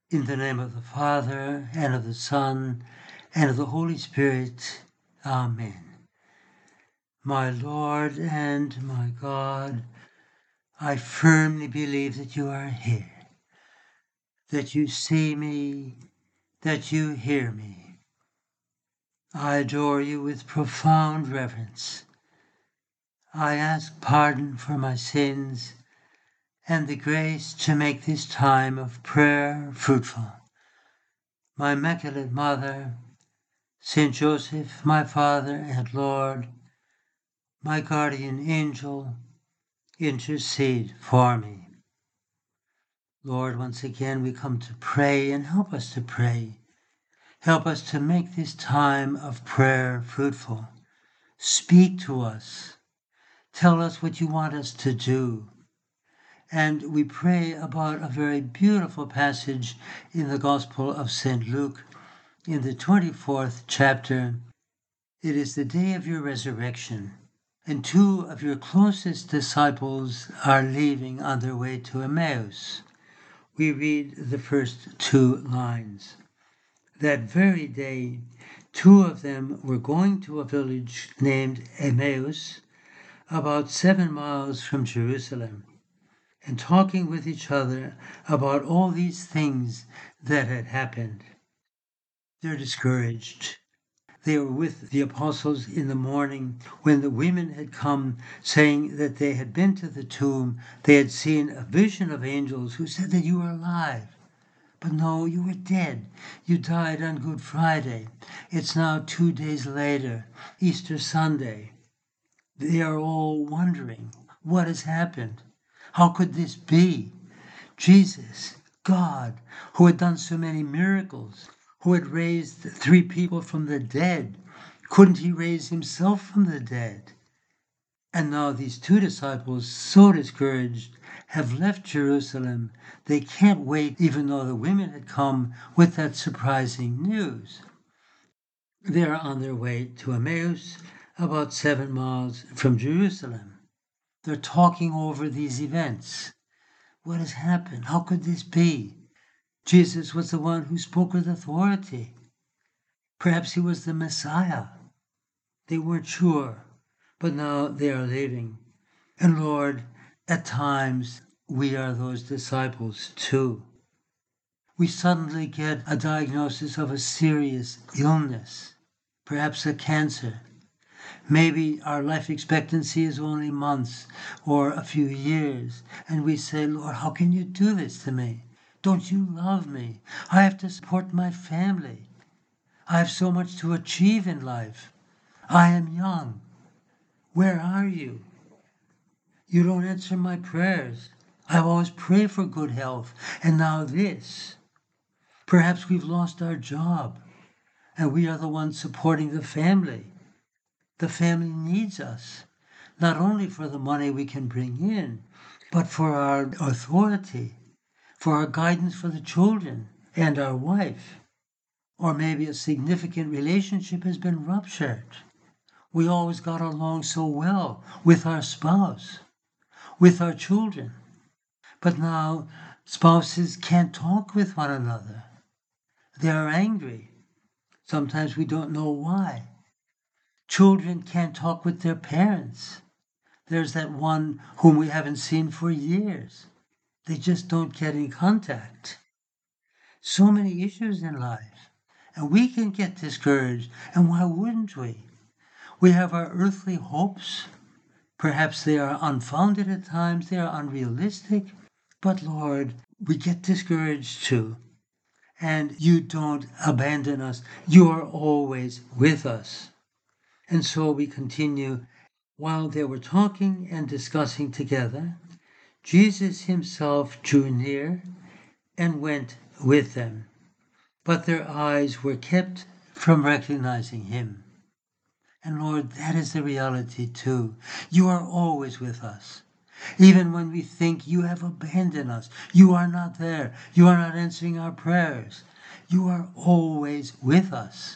In the name of the Father, and of the Son, and of the Holy Spirit. Amen. My Lord and my God, I firmly believe that you are here, that you see me, that you hear me. I adore you with profound reverence. I ask pardon for my sins and the grace to make this time of prayer fruitful. My Immaculate Mother, Saint Joseph, my Father and Lord, my guardian angel, intercede for me. Lord, once again we come to pray, and help us to pray. Help us to make this time of prayer fruitful. Speak to us. Tell us what you want us to do. And we pray about a very beautiful passage in the Gospel of St. Luke in the 24th chapter. It is the day of your resurrection, and two of your closest disciples are leaving on their way to Emmaus. We read the first two lines. That very day, two of them were going to a village named Emmaus, about 7 miles from Jerusalem, and talking with each other about all these things that had happened. They're discouraged. They were with the apostles in the morning when the women had come, saying that they had been to the tomb. They had seen a vision of angels who said that you were alive. But no, you were dead. You died on Good Friday. It's now 2 days later, Easter Sunday. They are all wondering, what has happened? How could this be? Jesus, God, who had done so many miracles, who had raised 3 people from the dead, couldn't he raise himself from the dead? And now these 2 disciples, so discouraged, have left Jerusalem. They can't wait, even though the women had come with that surprising news. They are on their way to Emmaus, about 7 miles from Jerusalem. They're talking over these events. What has happened? How could this be? Jesus was the one who spoke with authority. Perhaps he was the Messiah. They weren't sure, but now they are leaving. And Lord, at times we are those disciples too. We suddenly get a diagnosis of a serious illness, perhaps a cancer. Maybe our life expectancy is only months or a few years, and we say, Lord, how can you do this to me? Don't you love me? I have to support my family. I have so much to achieve in life. I am young. Where are you? You don't answer my prayers. I always pray for good health, and now this. Perhaps we've lost our job, and we are the ones supporting the family. The family needs us, not only for the money we can bring in, but for our authority, for our guidance for the children and our wife. Or maybe a significant relationship has been ruptured. We always got along so well with our spouse, with our children. But now spouses can't talk with one another. They are angry. Sometimes we don't know why. Children can't talk with their parents. There's that one whom we haven't seen for years. They just don't get in contact. So many issues in life. And we can get discouraged. And why wouldn't we? We have our earthly hopes. Perhaps they are unfounded at times. They are unrealistic. But Lord, we get discouraged too. And you don't abandon us. You are always with us. And so we continue. While they were talking and discussing together, Jesus himself drew near and went with them. But their eyes were kept from recognizing him. And Lord, that is the reality too. You are always with us. Even when we think you have abandoned us, you are not there. You are not answering our prayers. You are always with us.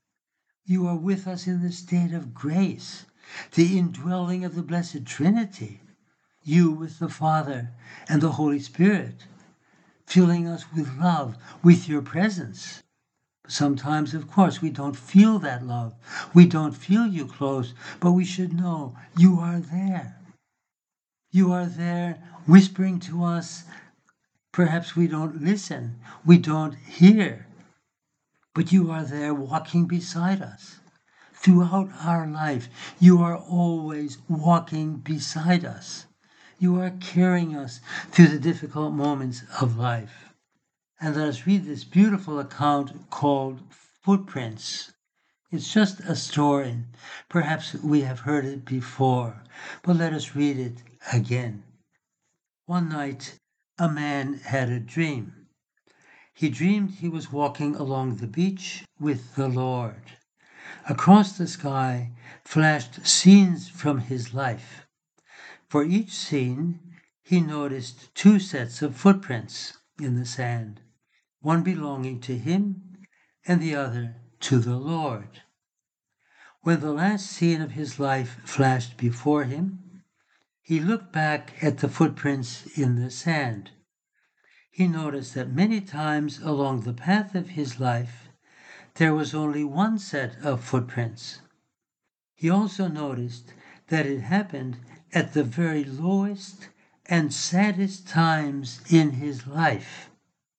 You are with us in the state of grace, the indwelling of the Blessed Trinity. You with the Father and the Holy Spirit. filling us with love, with your presence. Sometimes, of course, we don't feel that love. We don't feel you close, but we should know you are there. You are there whispering to us. Perhaps we don't listen, we don't hear, but you are there walking beside us. Throughout our life, you are always walking beside us. You are carrying us through the difficult moments of life. And let us read this beautiful account called Footprints. It's just a story. Perhaps we have heard it before, but let us read it again. One night, a man had a dream. He dreamed he was walking along the beach with the Lord. Across the sky flashed scenes from his life. For each scene, he noticed two sets of footprints in the sand, one belonging to him and the other to the Lord. When the last scene of his life flashed before him, he looked back at the footprints in the sand. He noticed that many times along the path of his life, there was only one set of footprints. He also noticed that it happened at the very lowest and saddest times in his life.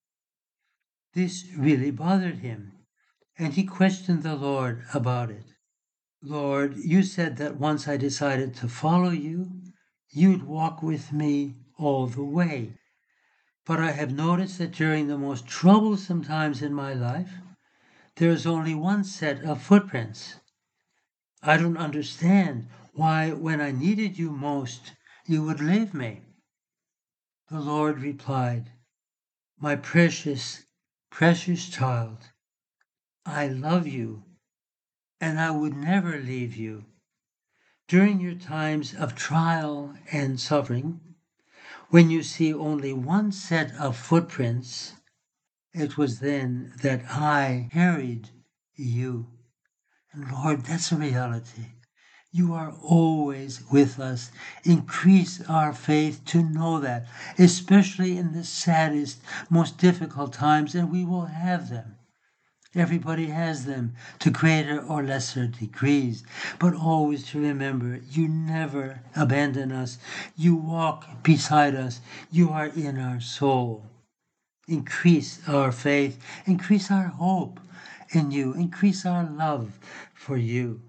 This really bothered him, and he questioned the Lord about it. Lord, you said that once I decided to follow you, you'd walk with me all the way. But I have noticed that during the most troublesome times in my life, there is only one set of footprints. I don't understand why, when I needed you most, you would leave me. The Lord replied, My precious, precious child, I love you, and I would never leave you. During your times of trial and suffering, when you see only one set of footprints, it was then that I carried you. And Lord, that's a reality. You are always with us. Increase our faith to know that, especially in the saddest, most difficult times, and we will have them. Everybody has them to greater or lesser degrees, but always to remember you never abandon us. You walk beside us. You are in our soul. Increase our faith, increase our hope in you, increase our love for you.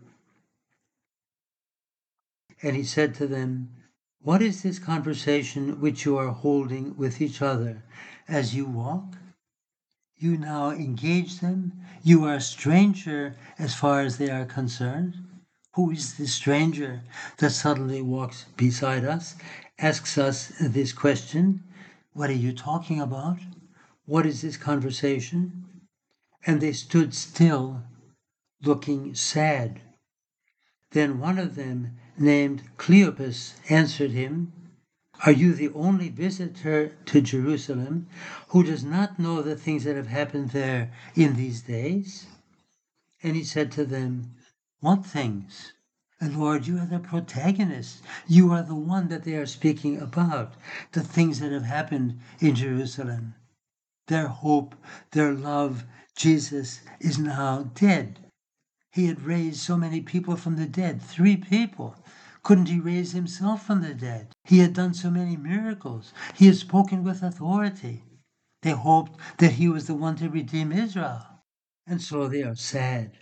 And he said to them, What is this conversation which you are holding with each other as you walk? You now engage them. You are a stranger as far as they are concerned. Who is this stranger that suddenly walks beside us, asks us this question? What are you talking about? What is this conversation? And they stood still, looking sad. Then one of them, named Cleopas, answered him, Are you the only visitor to Jerusalem who does not know the things that have happened there in these days? And he said to them, What things? And Lord, you are the protagonist. You are the one that they are speaking about, the things that have happened in Jerusalem. Their hope, their love, Jesus is now dead. He had raised so many people from the dead, 3 people. Couldn't he raise himself from the dead? He had done so many miracles. He had spoken with authority. They hoped that he was the one to redeem Israel. And so they are sad.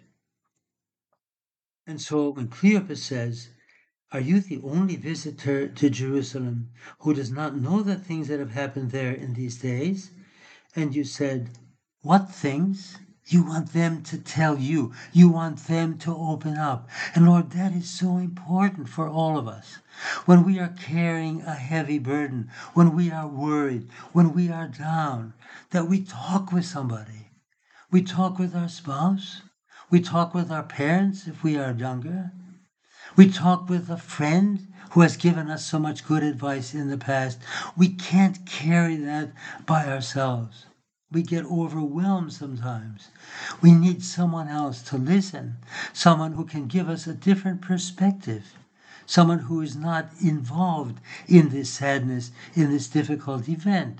And so when Cleopas says, Are you the only visitor to Jerusalem who does not know the things that have happened there in these days? And you said, What things? You want them to tell you. You want them to open up. And Lord, that is so important for all of us. When we are carrying a heavy burden, when we are worried, when we are down, that we talk with somebody. We talk with our spouse. We talk with our parents if we are younger. We talk with a friend who has given us so much good advice in the past. We can't carry that by ourselves. We get overwhelmed sometimes. We need someone else to listen, someone who can give us a different perspective, someone who is not involved in this sadness, in this difficult event.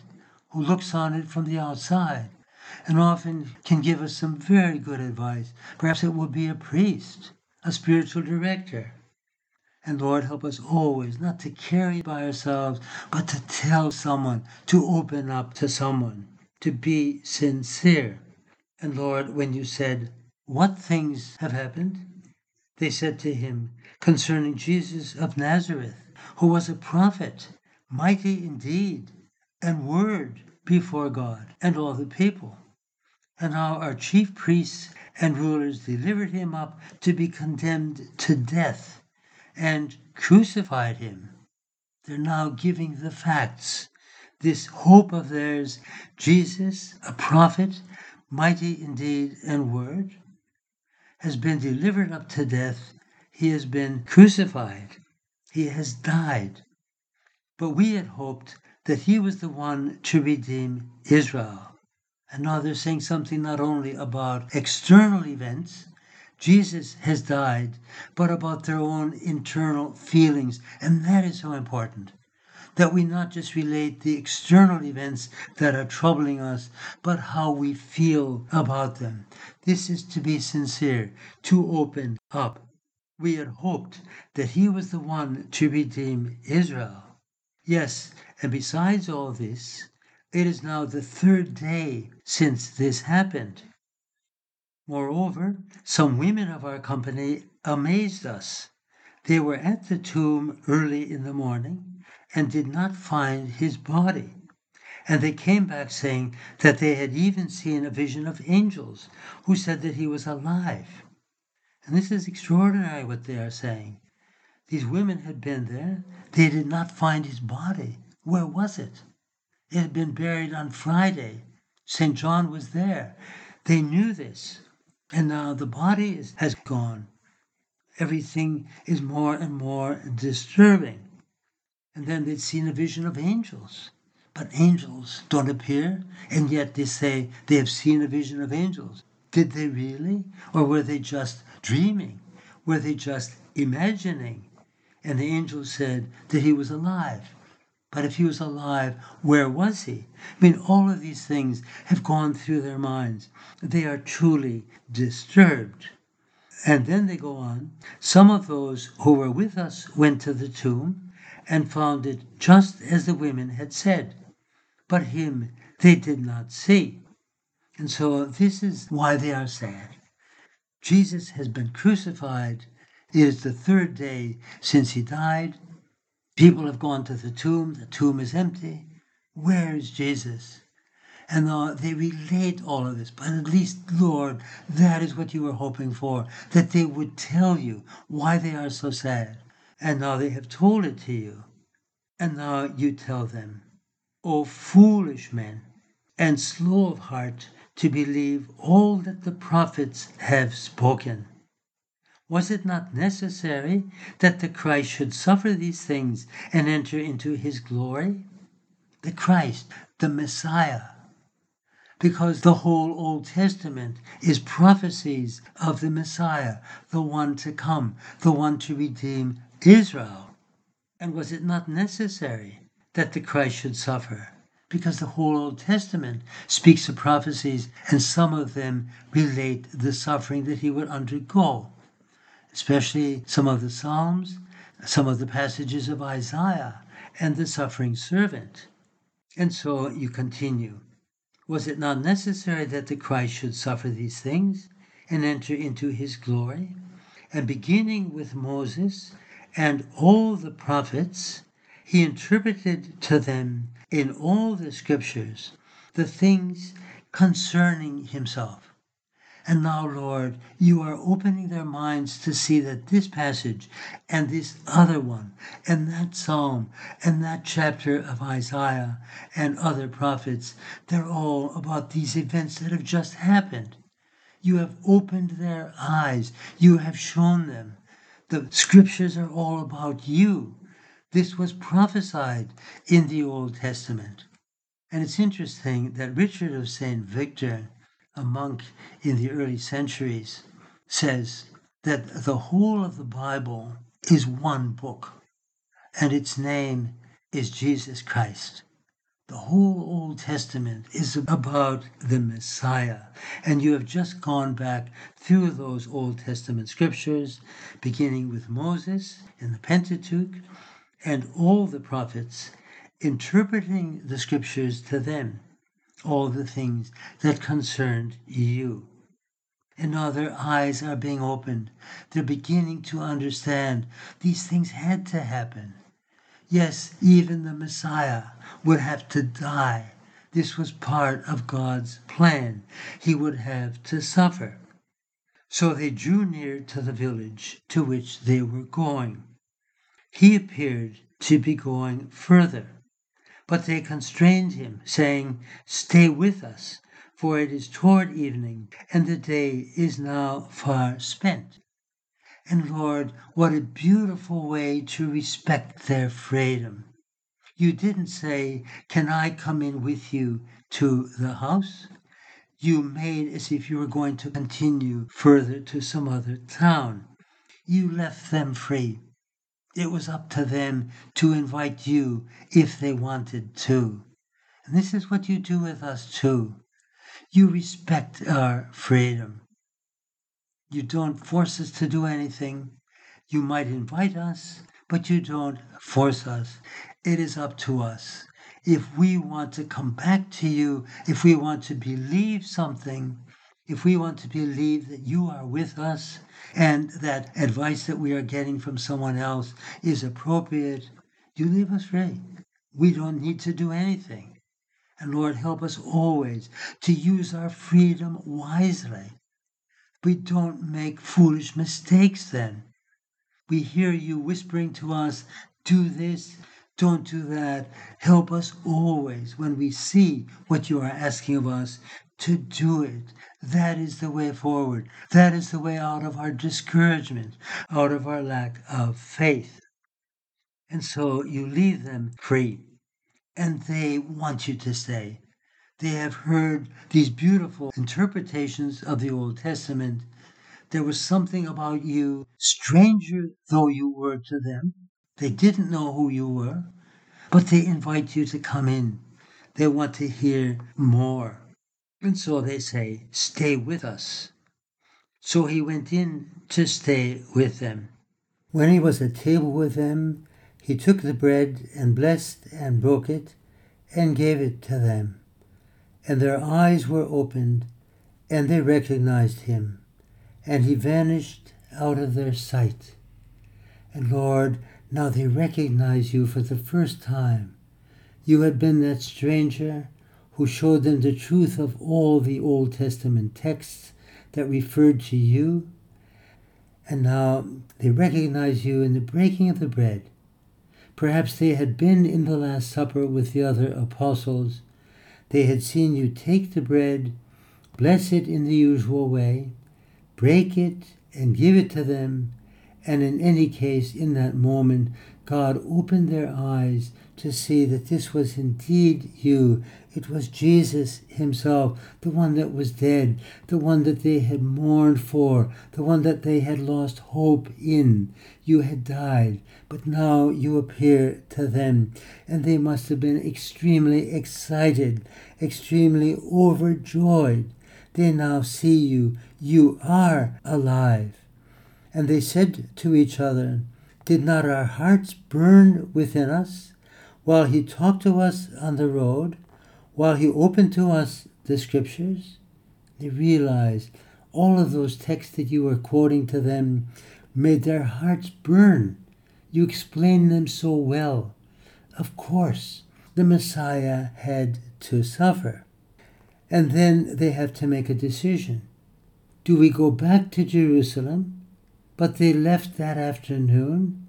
who looks on it from the outside and often can give us some very good advice. Perhaps it would be a priest, a spiritual director. And Lord, help us always not to carry by ourselves, but to tell someone, to open up to someone, to be sincere. And Lord, when you said, what things have happened? They said to him concerning Jesus of Nazareth, who was a prophet, mighty indeed, and word before God and all the people. And now our chief priests and rulers delivered him up to be condemned to death and crucified him. They're now giving the facts. This hope of theirs, Jesus, a prophet, mighty indeed and word, has been delivered up to death. He has been crucified. He has died. But we had hoped that he was the one to redeem Israel. And now they're saying something not only about external events, Jesus has died, but about their own internal feelings. And that is so important, that we not just relate the external events that are troubling us, but how we feel about them. This is to be sincere, to open up. We had hoped that he was the one to redeem Israel. Yes, and besides all this, it is now the third day since this happened. Moreover, some women of our company amazed us. They were at the tomb early in the morning and did not find his body. And they came back saying that they had even seen a vision of angels who said that he was alive. And this is extraordinary what they are saying. These women had been there. They did not find his body. Where was it? It had been buried on Friday. St. John was there. They knew this. And now the body has gone. Everything is more and more disturbing. And then they'd seen a vision of angels. But angels don't appear, and yet they say they have seen a vision of angels. Did they really? Or were they just dreaming? Were they just imagining? And the angel said that he was alive. But if he was alive, where was he? I mean, all of these things have gone through their minds. They are truly disturbed. And then they go on. Some of those who were with us went to the tomb and found it just as the women had said. But him they did not see. And so this is why they are sad. Jesus has been crucified. It is the third day since he died. People have gone to the tomb is empty. Where is Jesus? And they relate all of this, but at least, Lord, that is what you were hoping for, that they would tell you why they are so sad. And now they have told it to you. And now you tell them, O foolish men, and slow of heart to believe all that the prophets have spoken. Was it not necessary that the Christ should suffer these things and enter into his glory? The Christ, the Messiah. Because the whole Old Testament is prophecies of the Messiah, the one to come, the one to redeem Israel. And was it not necessary that the Christ should suffer? Because the whole Old Testament speaks of prophecies, and some of them relate the suffering that he would undergo. Especially some of the Psalms, some of the passages of Isaiah, and the suffering servant. And so you continue. Was it not necessary that the Christ should suffer these things and enter into his glory? And beginning with Moses and all the prophets, he interpreted to them in all the scriptures the things concerning himself. And now, Lord, you are opening their minds to see that this passage and this other one and that psalm and that chapter of Isaiah and other prophets, they're all about these events that have just happened. You have opened their eyes. You have shown them. The scriptures are all about you. This was prophesied in the Old Testament. And it's interesting that Richard of St. Victor, a monk in the early centuries, says that the whole of the Bible is one book, and its name is Jesus Christ. The whole Old Testament is about the Messiah. And you have just gone back through those Old Testament scriptures, beginning with Moses in the Pentateuch and all the prophets, interpreting the scriptures to them, all the things that concerned you. And now their eyes are being opened. They're beginning to understand these things had to happen. Yes, even the Messiah would have to die. This was part of God's plan. He would have to suffer. So they drew near to the village to which they were going. He appeared to be going further, but they constrained him, saying, "Stay with us, for it is toward evening, and the day is now far spent." And Lord, what a beautiful way to respect their freedom. You didn't say, "Can I come in with you to the house?" You made as if you were going to continue further to some other town. You left them free. It was up to them to invite you if they wanted to. And this is what you do with us too. You respect our freedom. You don't force us to do anything. You might invite us, but you don't force us. It is up to us. If we want to come back to you, if we want to believe something, if we want to believe that you are with us and that advice that we are getting from someone else is appropriate, you leave us free. We don't need to do anything. And Lord, help us always to use our freedom wisely. We don't make foolish mistakes then. We hear you whispering to us, "Do this, don't do that." Help us always, when we see what you are asking of us, to do it. That is the way forward. That is the way out of our discouragement, out of our lack of faith. And so you leave them free, and they want you to stay. They have heard these beautiful interpretations of the Old Testament. There was something about you, stranger though you were to them. They didn't know who you were, but they invite you to come in. They want to hear more. And so they say, "Stay with us." So he went in to stay with them. When he was at table with them, he took the bread and blessed and broke it and gave it to them. And their eyes were opened, and they recognized him, and he vanished out of their sight. And Lord, now they recognize you for the first time. You had been that stranger who showed them the truth of all the Old Testament texts that referred to you. And now they recognize you in the breaking of the bread. Perhaps they had been in the Last Supper with the other apostles. They had seen you take the bread, bless it in the usual way, break it and give it to them, and in any case, in that moment, God opened their eyes to see that this was indeed you. It was Jesus himself, the one that was dead, the one that they had mourned for, the one that they had lost hope in. You had died, but now you appear to them, and they must have been extremely excited, extremely overjoyed. They now see you. You are alive. And they said to each other, "Did not our hearts burn within us while he talked to us on the road, while he opened to us the scriptures?" They realized all of those texts that you were quoting to them made their hearts burn. You explained them so well. Of course, the Messiah had to suffer. And then they have to make a decision. Do we go back to Jerusalem? But they left that afternoon.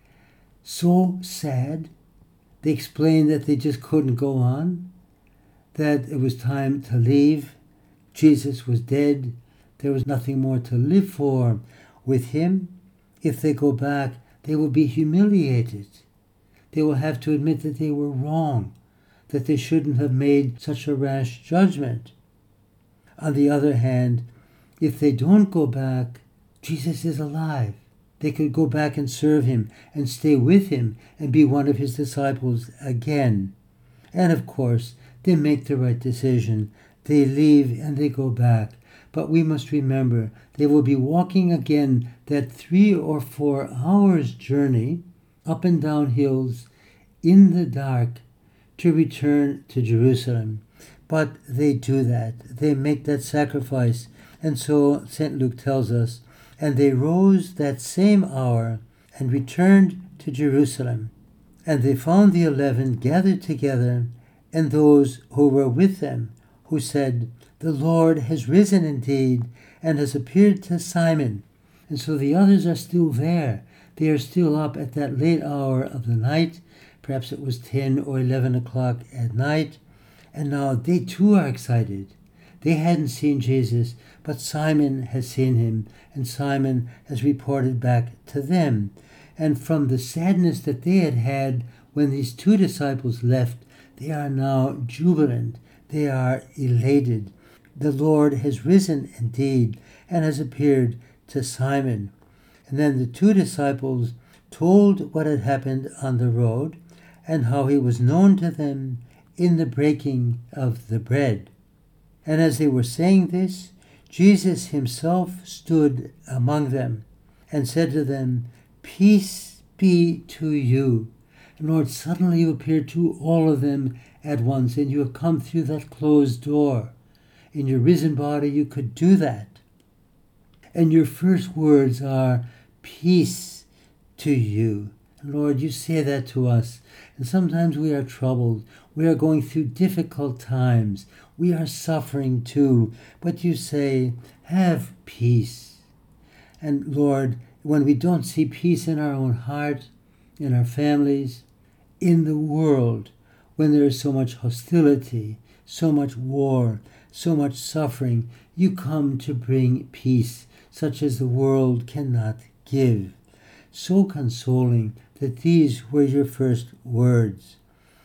So sad. They explained that they just couldn't go on, that it was time to leave. Jesus was dead. There was nothing more to live for with him. If they go back, they will be humiliated. They will have to admit that they were wrong, that they shouldn't have made such a rash judgment. On the other hand, if they don't go back, Jesus is alive. They could go back and serve him and stay with him and be one of his disciples again. And of course, they make the right decision. They leave and they go back. But we must remember, they will be walking again that 3 or 4 hours journey up and down hills in the dark to return to Jerusalem. But they do that. They make that sacrifice. And so St. Luke tells us, and they rose that same hour and returned to Jerusalem. And they found the 11 gathered together, and those who were with them, who said, "The Lord has risen indeed, and has appeared to Simon." And so the others are still there. They are still up at that late hour of the night. Perhaps it was 10 or 11 o'clock at night. And now they too are excited. They hadn't seen Jesus, but Simon has seen him, and Simon has reported back to them. And from the sadness that they had had when these 2 disciples left, they are now jubilant. They are elated. The Lord has risen indeed and has appeared to Simon. And then the 2 disciples told what had happened on the road and how he was known to them in the breaking of the bread. And as they were saying this, Jesus himself stood among them and said to them, "Peace be to you." And Lord, suddenly you appeared to all of them at once, and you have come through that closed door. In your risen body, you could do that. And your first words are, "Peace to you." And Lord, you say that to us. And sometimes we are troubled. We are going through difficult times. We are suffering too. But you say, "Have peace." And Lord, when we don't see peace in our own heart, in our families, in the world, when there is so much hostility, so much war, so much suffering, you come to bring peace, such as the world cannot give. So consoling that these were your first words.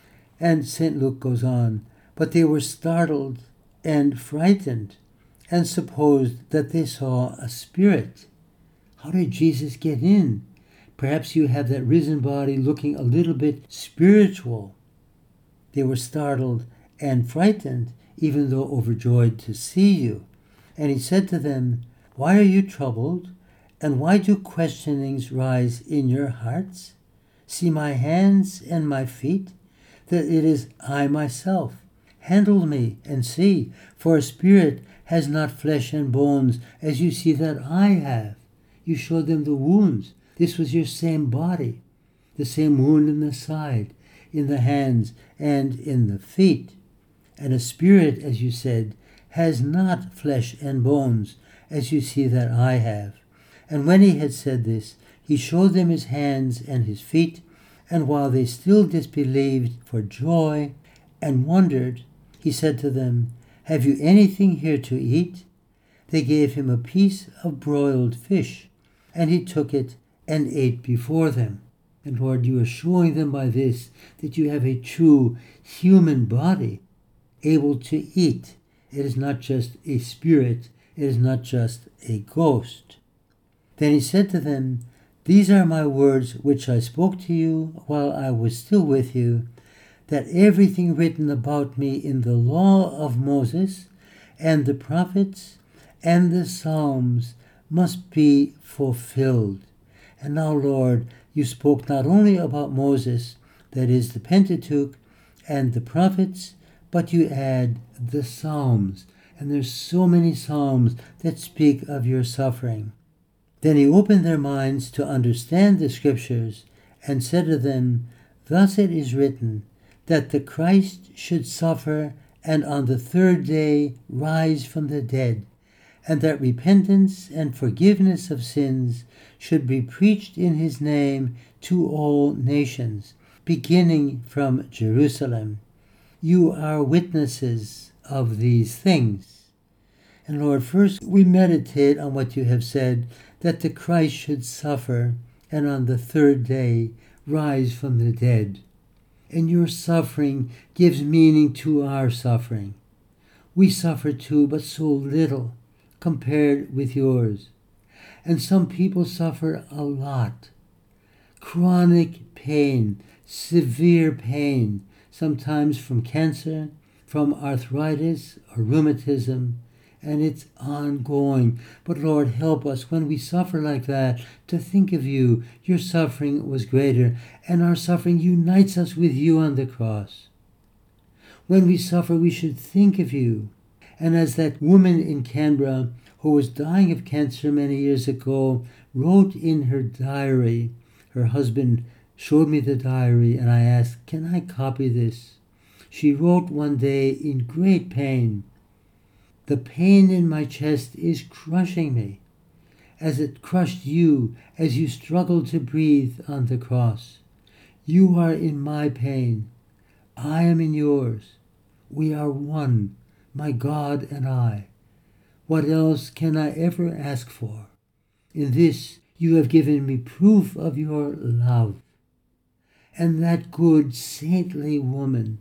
And St. Luke goes on, "But they were startled and frightened and supposed that they saw a spirit." How did Jesus get in? Perhaps you have that risen body looking a little bit spiritual. They were startled and frightened, even though overjoyed to see you. And he said to them, "Why are you troubled? And why do questionings rise in your hearts? See my hands and my feet, that it is I myself. Handle me and see, for a spirit has not flesh and bones, as you see that I have." You showed them the wounds. This was your same body, the same wound in the side, in the hands, and in the feet. And a spirit, as you said, has not flesh and bones, as you see that I have. And when he had said this, he showed them his hands and his feet, and while they still disbelieved for joy and wondered, he said to them, "Have you anything here to eat?" They gave him a piece of broiled fish, and he took it and ate before them. And Lord, you are showing them by this that you have a true human body able to eat. It is not just a spirit, it is not just a ghost. Then he said to them, "These are my words which I spoke to you while I was still with you, that everything written about me in the law of Moses and the prophets and the Psalms must be fulfilled." And now, Lord, you spoke not only about Moses, that is the Pentateuch, and the prophets, but you add the Psalms. And there's so many Psalms that speak of your suffering. Then he opened their minds to understand the Scriptures and said to them, "Thus it is written, that the Christ should suffer and on the 3rd day rise from the dead, and that repentance and forgiveness of sins should be preached in his name to all nations, beginning from Jerusalem. You are witnesses of these things." And Lord, first we meditate on what you have said, that the Christ should suffer and on the 3rd day rise from the dead. And your suffering gives meaning to our suffering. We suffer too, but so little compared with yours. And some people suffer a lot. Chronic pain, severe pain, sometimes from cancer, from arthritis or rheumatism, and it's ongoing. But Lord, help us when we suffer like that to think of you. Your suffering was greater, and our suffering unites us with you on the cross. When we suffer, we should think of you. And as that woman in Canberra who was dying of cancer many years ago wrote in her diary, her husband showed me the diary, and I asked, can I copy this? She wrote one day in great pain, "The pain in my chest is crushing me, as it crushed you as you struggled to breathe on the cross. You are in my pain. I am in yours. We are one, my God and I. What else can I ever ask for? In this you have given me proof of your love." And that good, saintly woman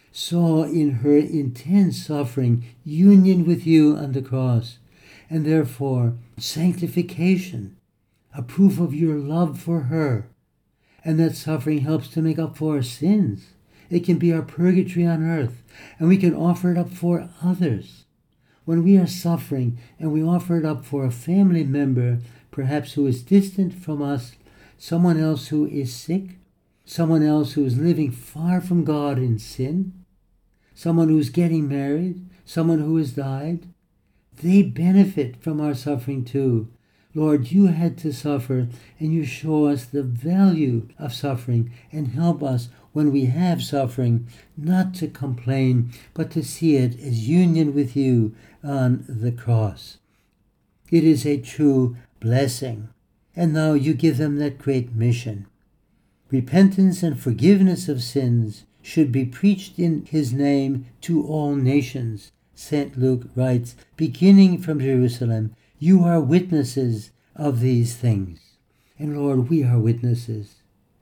saw in her intense suffering union with you on the cross, and therefore sanctification, a proof of your love for her. And that suffering helps to make up for our sins. It can be our purgatory on earth, and we can offer it up for others. When we are suffering and we offer it up for a family member, perhaps who is distant from us, someone else who is sick, someone else who is living far from God in sin, someone who is getting married, someone who has died, they benefit from our suffering too. Lord, you had to suffer, and you show us the value of suffering, and help us when we have suffering not to complain, but to see it as union with you on the cross. It is a true blessing. And now you give them that great mission. Repentance and forgiveness of sins should be preached in his name to all nations. St. Luke writes, beginning from Jerusalem, you are witnesses of these things. And Lord, we are witnesses.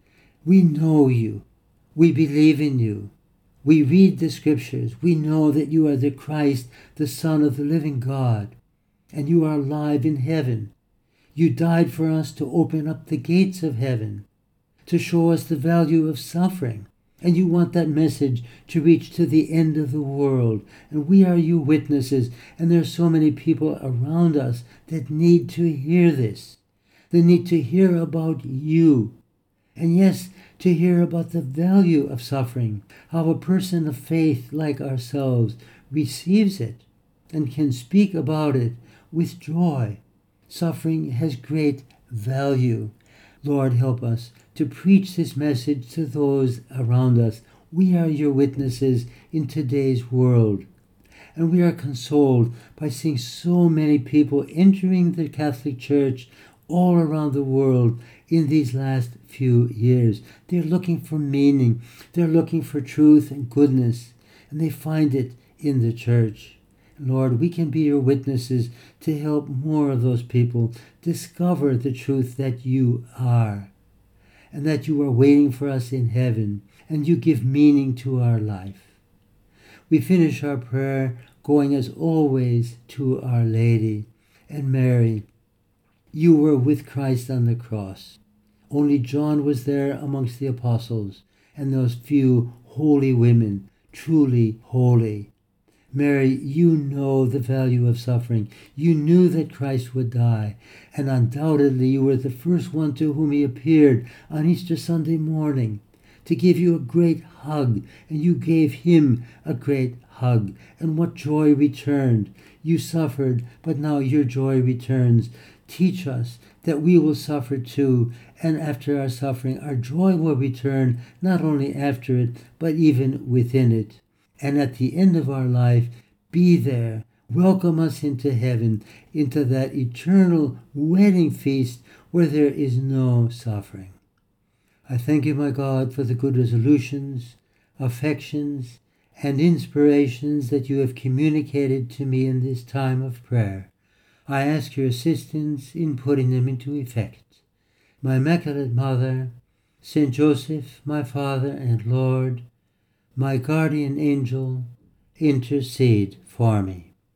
We know you. We believe in you. We read the scriptures. We know that you are the Christ, the Son of the living God, and you are alive in heaven. You died for us to open up the gates of heaven, to show us the value of suffering. And you want that message to reach to the end of the world. And we are your witnesses. And there are so many people around us that need to hear this. They need to hear about you. And yes, to hear about the value of suffering, how a person of faith like ourselves receives it and can speak about it with joy. Suffering has great value. Lord, help us to preach this message to those around us. We are your witnesses in today's world. And we are consoled by seeing so many people entering the Catholic Church all around the world in these last few years. They're looking for meaning. They're looking for truth and goodness. And they find it in the church. Lord, we can be your witnesses to help more of those people discover the truth that you are, and that you are waiting for us in heaven, and you give meaning to our life. We finish our prayer going as always to Our Lady. And Mary, you were with Christ on the cross. Only John was there amongst the apostles, and those few holy women, truly holy. Mary, you know the value of suffering. You knew that Christ would die, and undoubtedly you were the first one to whom he appeared on Easter Sunday morning to give you a great hug, and you gave him a great hug. And what joy returned. You suffered, but now your joy returns. Teach us that we will suffer too, and after our suffering, our joy will return, not only after it, but even within it. And at the end of our life, be there. Welcome us into heaven, into that eternal wedding feast where there is no suffering. I thank you, my God, for the good resolutions, affections, and inspirations that you have communicated to me in this time of prayer. I ask your assistance in putting them into effect. My Immaculate Mother, Saint Joseph, my Father and Lord, my guardian angel, intercede for me.